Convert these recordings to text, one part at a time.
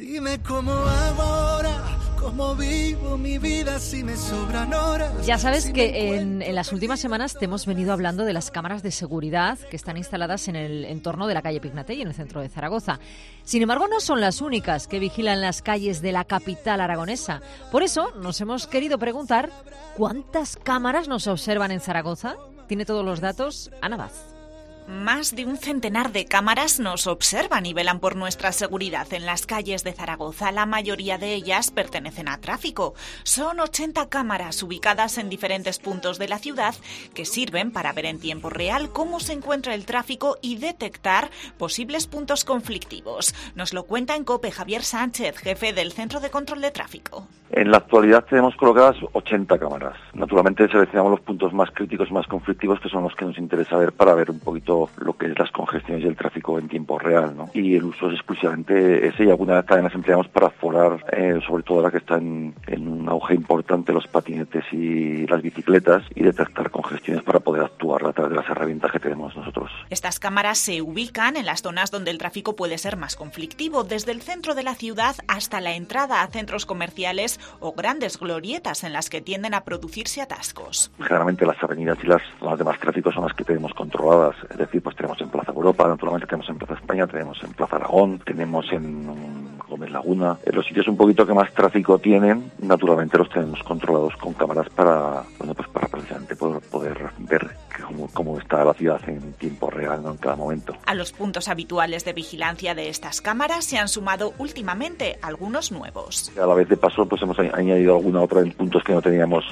Dime cómo hago ahora, cómo vivo mi vida si me sobran horas. Ya sabes que en las últimas semanas te hemos venido hablando de las cámaras de seguridad que están instaladas en el entorno de la calle Pignatelli, en el centro de Zaragoza. Sin embargo, no son las únicas que vigilan las calles de la capital aragonesa. Por eso nos hemos querido preguntar ¿cuántas cámaras nos observan en Zaragoza? Tiene todos los datos Ana Vaz. Más de un centenar de cámaras nos observan y velan por nuestra seguridad en las calles de Zaragoza. La mayoría de ellas pertenecen a tráfico. Son 80 cámaras ubicadas en diferentes puntos de la ciudad que sirven para ver en tiempo real cómo se encuentra el tráfico y detectar posibles puntos conflictivos. Nos lo cuenta en COPE Javier Sánchez, jefe del Centro de Control de Tráfico. En la actualidad tenemos colocadas 80 cámaras. Naturalmente seleccionamos los puntos más críticos, más conflictivos, que son los que nos interesa ver para ver un poquito lo que es las congestiones y el tráfico en tiempo real, ¿no? Y el uso es exclusivamente ese, y alguna vez también las empleamos para aforar, sobre todo ahora que están en un auge importante los patinetes y las bicicletas, y detectar congestiones para poder actuar a través de las herramientas que tenemos nosotros. Estas cámaras se ubican en las zonas donde el tráfico puede ser más conflictivo, desde el centro de la ciudad hasta la entrada a centros comerciales o grandes glorietas en las que tienden a producirse atascos. Generalmente las avenidas y las demás tráficos son las que tenemos controladas. Es decir, pues tenemos en Plaza Europa, naturalmente tenemos en Plaza España, tenemos en Plaza Aragón, tenemos en Gómez Laguna. En los sitios un poquito que más tráfico tienen, naturalmente los tenemos controlados con cámaras para precisamente poder ver cómo está la ciudad en tiempo real, ¿no? En cada momento. A los puntos habituales de vigilancia de estas cámaras se han sumado últimamente algunos nuevos. A la vez de paso, pues hemos añadido alguna otra en puntos que no teníamos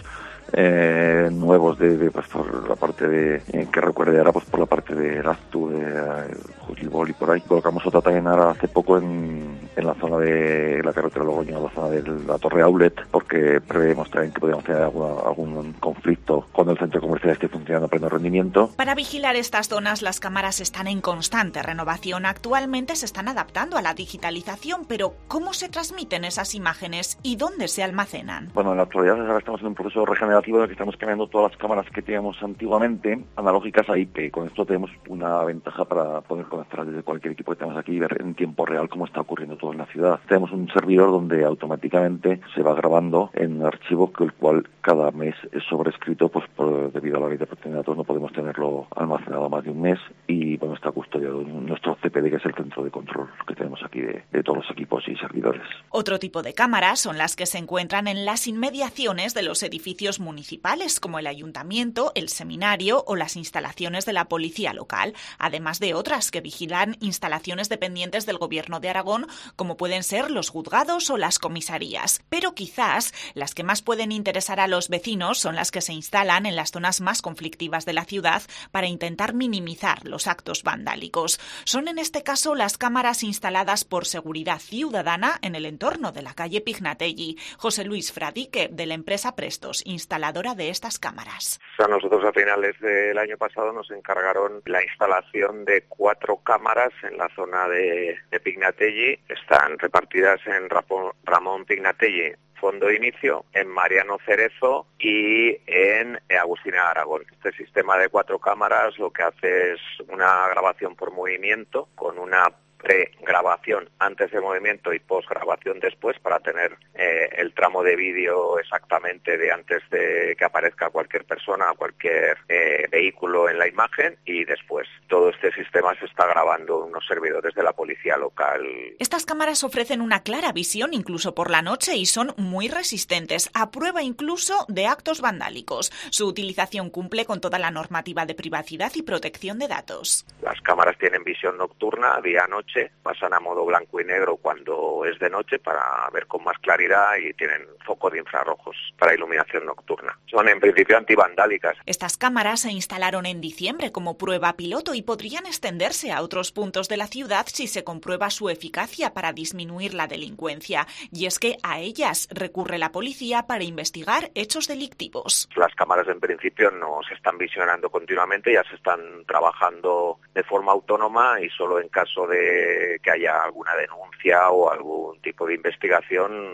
nuevos pues por la parte de que recuerde ahora, pues por la parte de Gaztu, de Julibol y por ahí. Colocamos otra también ahora hace poco en la zona de la carretera Logroño, la zona de la Torre Aulet, porque preveemos también que podríamos tener algún conflicto cuando el centro comercial esté funcionando a pleno rendimiento. Para vigilar estas zonas, las cámaras están en constante renovación. Actualmente se están adaptando a la digitalización, pero ¿cómo se transmiten esas imágenes y dónde se almacenan? Bueno, en la actualidad ahora estamos en un proceso regenerativo en el que estamos cambiando todas las cámaras que teníamos antiguamente analógicas a IP. Con esto tenemos una ventaja para poder conectar desde cualquier equipo que tenemos aquí y ver en tiempo real cómo está ocurriendo todo en la ciudad. Tenemos un servidor donde automáticamente se va grabando en un archivo el cual cada mes es sobrescrito, pues debido a la ley de protección de datos no podemos tenerlo almacenado más de un mes, y bueno, está custodiado en nuestro CPD, que es el centro de control que tenemos aquí de todos los equipos y servidores. Otro tipo de cámaras son las que se encuentran en las inmediaciones de los edificios municipales, como el ayuntamiento, el seminario o las instalaciones de la policía local, además de otras que vigilan instalaciones dependientes del Gobierno de Aragón, como pueden ser los juzgados o las comisarías. Pero quizás las que más pueden interesar a los vecinos son las que se instalan en las zonas más conflictivas de la ciudad para intentar minimizar los actos vandálicos. Son en este caso las cámaras instaladas por Seguridad Ciudadana en el entorno de la calle Pignatelli. José Luis Fradique, de la empresa Prestos, instaladora de estas cámaras. A nosotros a finales del año pasado nos encargaron la instalación de 4 cámaras en la zona de Pignatelli. Están repartidas en Ramón Pignatelli, Fondo de Inicio, en Mariano Cerezo y en Agustina Aragón. Este sistema de 4 cámaras lo que hace es una grabación por movimiento con una pregrabación antes del movimiento y posgrabación después, para tener el tramo de vídeo exactamente de antes de que aparezca cualquier persona o cualquier vehículo en la imagen, y después todo este sistema se está grabando en unos servidores de la policía local. Estas cámaras ofrecen una clara visión incluso por la noche y son muy resistentes, a prueba incluso de actos vandálicos. Su utilización cumple con toda la normativa de privacidad y protección de datos. Las cámaras tienen visión nocturna, día-noche, pasan a modo blanco y negro cuando es de noche para ver con más claridad, y tienen foco de infrarrojos para iluminación nocturna. Son en principio antivandálicas. Estas cámaras se instalaron en diciembre como prueba piloto y podrían extenderse a otros puntos de la ciudad si se comprueba su eficacia para disminuir la delincuencia. Y es que a ellas recurre la policía para investigar hechos delictivos. Las cámaras en principio no se están visionando continuamente, ya se están trabajando de forma autónoma, y solo en caso de que haya alguna denuncia o algún tipo de investigación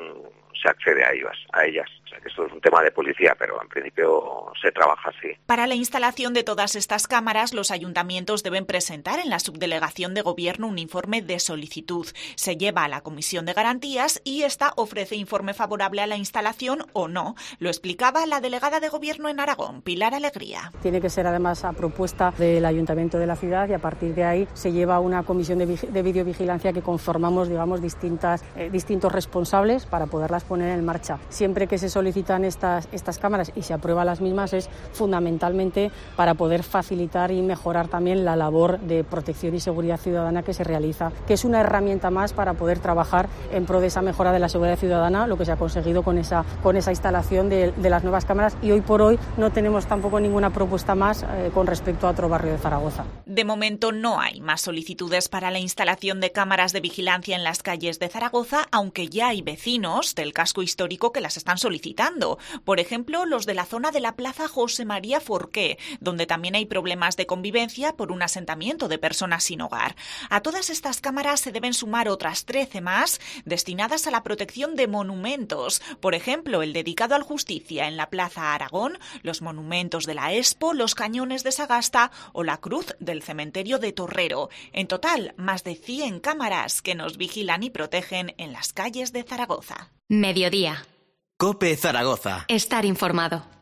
se accede a ellas. O sea que esto es un tema de policía, pero en principio se trabaja así. Para la instalación de todas estas cámaras, los ayuntamientos deben presentar en la subdelegación de gobierno un informe de solicitud. Se lleva a la Comisión de Garantías y esta ofrece informe favorable a la instalación o no. Lo explicaba la delegada de gobierno en Aragón, Pilar Alegría. Tiene que ser además a propuesta del ayuntamiento de la ciudad y a partir de ahí se lleva a una comisión de videovigilancia que conformamos, digamos, distintos responsables para poderlas poner en marcha. Siempre que se solicitan estas cámaras y se aprueban las mismas es fundamentalmente para poder facilitar y mejorar también la labor de protección y seguridad ciudadana que se realiza, que es una herramienta más para poder trabajar en pro de esa mejora de la seguridad ciudadana, lo que se ha conseguido con esa instalación de las nuevas cámaras, y hoy por hoy no tenemos tampoco ninguna propuesta más con respecto a otro barrio de Zaragoza. De momento no hay más solicitudes para la instalación de cámaras de vigilancia en las calles de Zaragoza, aunque ya hay vecinos del casco histórico que las están solicitando. Por ejemplo, los de la zona de la Plaza José María Forqué, donde también hay problemas de convivencia por un asentamiento de personas sin hogar. A todas estas cámaras se deben sumar otras 13 más destinadas a la protección de monumentos. Por ejemplo, el dedicado al Justicia en la Plaza Aragón, los monumentos de la Expo, los cañones de Sagasta o la cruz del cementerio de Torrero. En total, más de 100 cámaras que nos vigilan y protegen en las calles de Zaragoza. Mediodía. COPE Zaragoza. Estar informado.